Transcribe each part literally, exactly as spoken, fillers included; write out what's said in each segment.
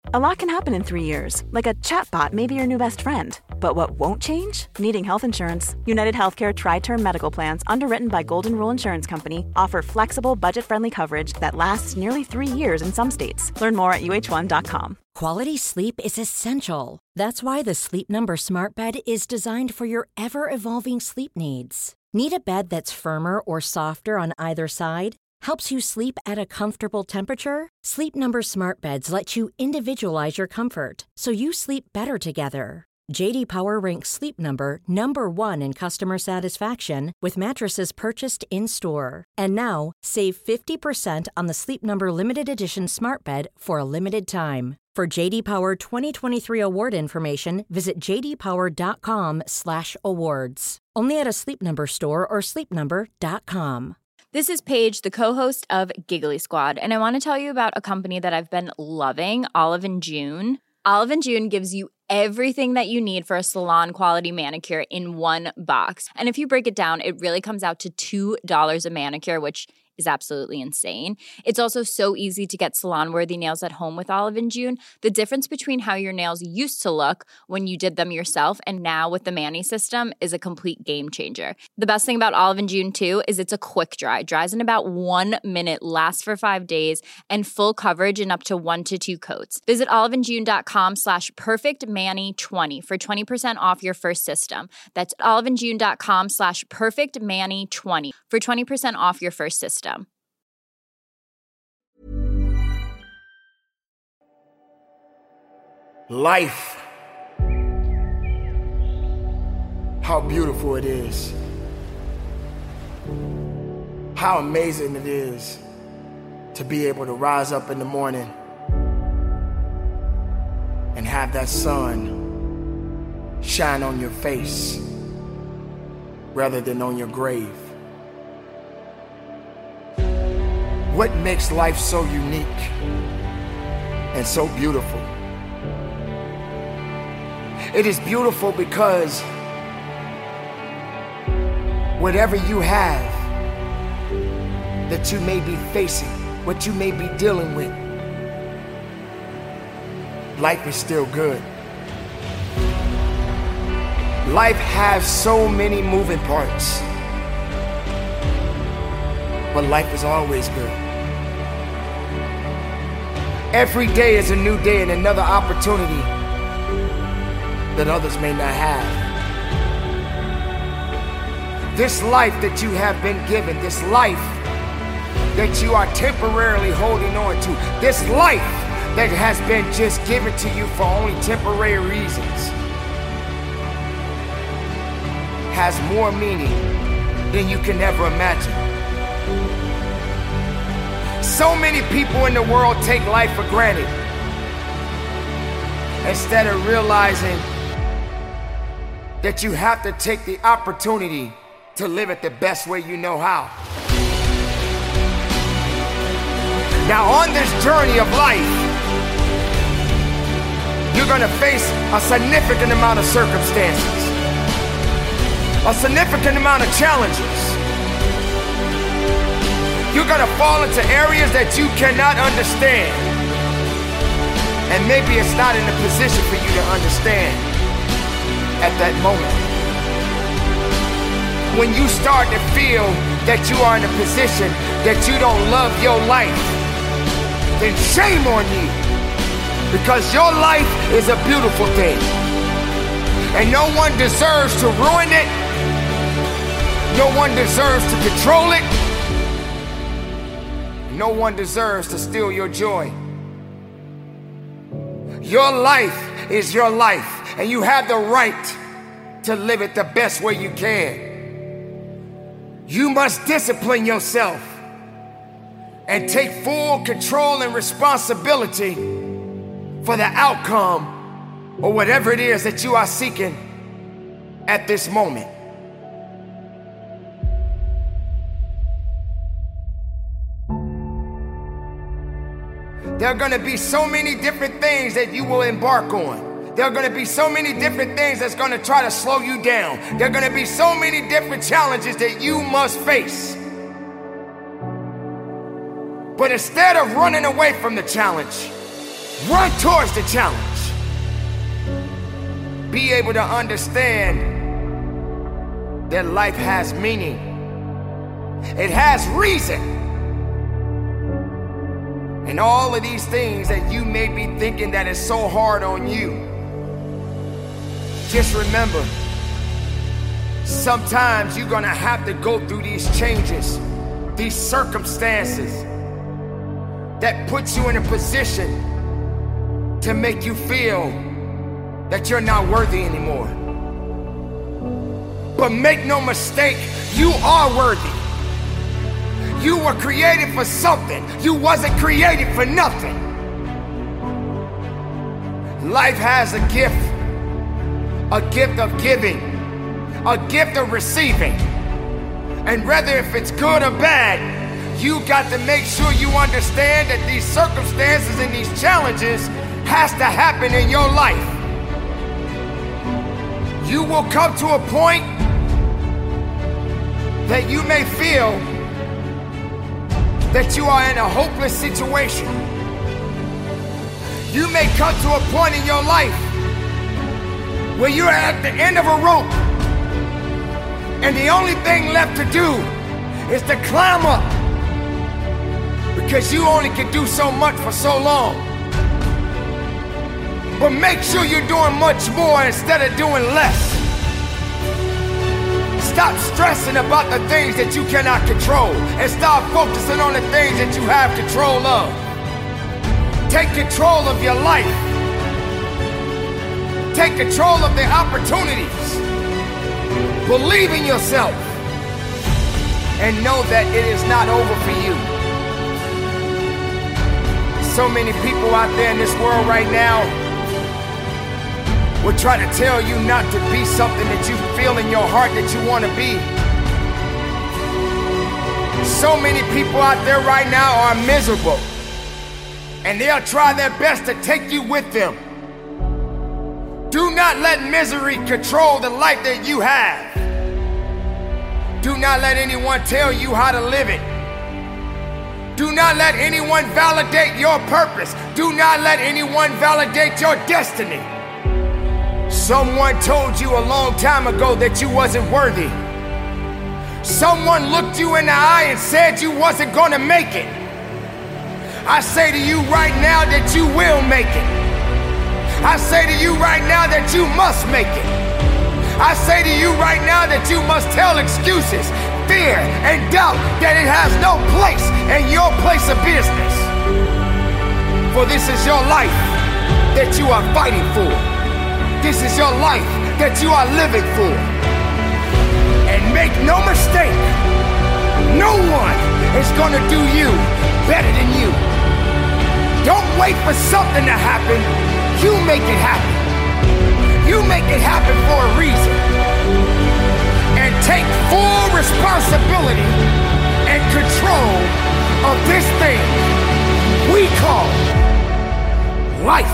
A lot can happen in three years, like a chatbot may be your new best friend. But what won't change? Needing health insurance. United Healthcare Tri-Term Medical Plans, underwritten by Golden Rule Insurance Company, offer flexible, budget-friendly coverage that lasts nearly three years in some states. Learn more at U H one dot com. Quality sleep is essential. That's why the Sleep Number Smart Bed is designed for your ever-evolving sleep needs. Need a bed that's firmer or softer on either side? Helps you sleep at a comfortable temperature? Sleep Number Smart Beds let you individualize your comfort, so you sleep better together. J D Power ranks Sleep Number number one in customer satisfaction with mattresses purchased in-store. And now, save fifty percent on the Sleep Number Limited Edition Smart Bed for a limited time. For J D Power twenty twenty-three award information, visit j d power dot com slash awards. Only at a Sleep Number store or sleep number dot com. This is Paige, the co-host of Giggly Squad, and I want to tell you about a company that I've been loving, Olive and June. Olive and June gives you everything that you need for a salon-quality manicure in one box. And if you break it down, it really comes out to two dollars a manicure, which is absolutely insane. It's also so easy to get salon-worthy nails at home with Olive and June. The difference between how your nails used to look when you did them yourself and now with the Mani system is a complete game changer. The best thing about Olive and June, too, is it's a quick dry. Dries in about one minute, lasts for five days, and full coverage in up to one to two coats. Visit oliveandjune.com slash perfectmani20 for twenty percent off your first system. That's oliveandjune.com slash perfectmani20 for twenty percent off your first system. Life. How beautiful it is. How amazing it is to be able to rise up in the morning and have that sun shine on your face rather than on your grave. What makes life so unique and so beautiful? It is beautiful because whatever you have that you may be facing, what you may be dealing with, life is still good. Life has so many moving parts, but life is always good. Every day is a new day and another opportunity that others may not have. This life that you have been given, this life that you are temporarily holding on to, this life that has been just given to you for only temporary reasons, has more meaning than you can ever imagine. So many people in the world take life for granted instead of realizing that you have to take the opportunity to live it the best way you know how. Now, on this journey of life, you're gonna face a significant amount of circumstances, a significant amount of challenges. You're gonna fall into areas that you cannot understand, and maybe it's not in a position for you to understand at that moment. When you start to feel that you are in a position that you don't love your life, then shame on you, because your life is a beautiful thing, and no one deserves to ruin it. No one deserves to control it. No one deserves to steal your joy. Your life is your life, and you have the right to live it the best way you can. You must discipline yourself and take full control and responsibility for the outcome or whatever it is that you are seeking at this moment. There are going to be so many different things that you will embark on. There are going to be so many different things that's going to try to slow you down. There are going to be so many different challenges that you must face. But instead of running away from the challenge, Run towards the challenge. Be able to understand that life has meaning. It has reason. And all of these things that you may be thinking that is so hard on you, just remember, sometimes you're gonna have to go through these changes, these circumstances that puts you in a position to make you feel that you're not worthy anymore. But make no mistake, you are worthy. You were created for something. You wasn't created for nothing. Life has a gift, a gift of giving, a gift of receiving. And whether if it's good or bad, you got to make sure you understand that these circumstances and these challenges has to happen in your life. You will come to a point that you may feel that you are in a hopeless situation. You may come to a point in your life where you're at the end of a rope and the only thing left to do is to climb up, because you only can do so much for so long. But make sure you're doing much more instead of doing less. Stop stressing about the things that you cannot control and start focusing on the things that you have control of. Take control of your life. Take control of the opportunities. Believe in yourself and know that it is not over for you. So many people out there in this world right now will try to tell you not to be something that you feel in your heart that you want to be. So many people out there right now are miserable, and they'll try their best to take you with them. Do not let misery control the life that you have. Do not let anyone tell you how to live it. Do not let anyone validate your purpose. Do not let anyone validate your destiny. Someone told you a long time ago that you wasn't worthy. Someone looked you in the eye and said you wasn't gonna make it. I say to you right now that you will make it. I say to you right now that you must make it. I say to you right now that you must tell excuses, fear, and doubt that it has no place in your place of business. For this is your life that you are fighting for. This is your life that you are living for. And make no mistake, no one is gonna do you better than you. Don't wait for something to happen. You make it happen. You make it happen for a reason. And take full responsibility and control of this thing we call life.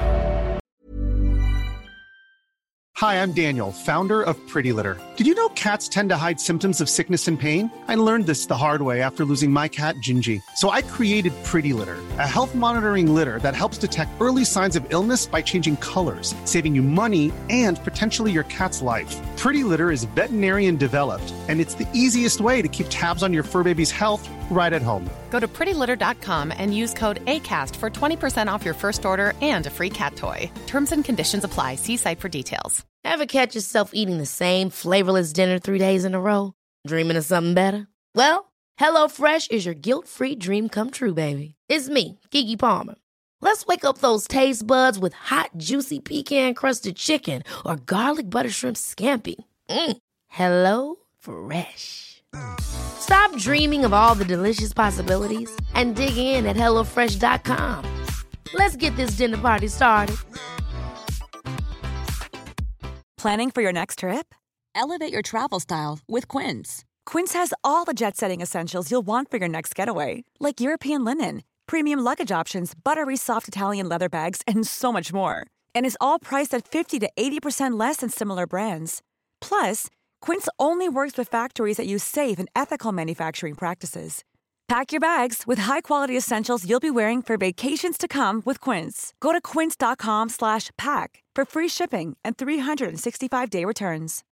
Hi, I'm Daniel, founder of Pretty Litter. Did you know cats tend to hide symptoms of sickness and pain? I learned this the hard way after losing my cat, Gingy. So I created Pretty Litter, a health monitoring litter that helps detect early signs of illness by changing colors, saving you money and potentially your cat's life. Pretty Litter is veterinarian developed, and it's the easiest way to keep tabs on your fur baby's health right at home. Go to pretty litter dot com and use code ACAST for twenty percent off your first order and a free cat toy. Terms and conditions apply. See site for details. Ever catch yourself eating the same flavorless dinner three days in a row? Dreaming of something better? Well, HelloFresh is your guilt-free dream come true, baby. It's me, Keke Palmer. Let's wake up those taste buds with hot, juicy pecan-crusted chicken or garlic butter shrimp scampi. Mm. Hello Fresh. Stop dreaming of all the delicious possibilities and dig in at hello fresh dot com. Let's get this dinner party started. Planning for your next trip? Elevate your travel style with Quince. Quince has all the jet-setting essentials you'll want for your next getaway, like European linen, premium luggage options, buttery soft Italian leather bags, and so much more. And is all priced at fifty to eighty percent less than similar brands. Plus, Quince only works with factories that use safe and ethical manufacturing practices. Pack your bags with high-quality essentials you'll be wearing for vacations to come with Quince. Go to quince.com slash pack for free shipping and three sixty-five day returns.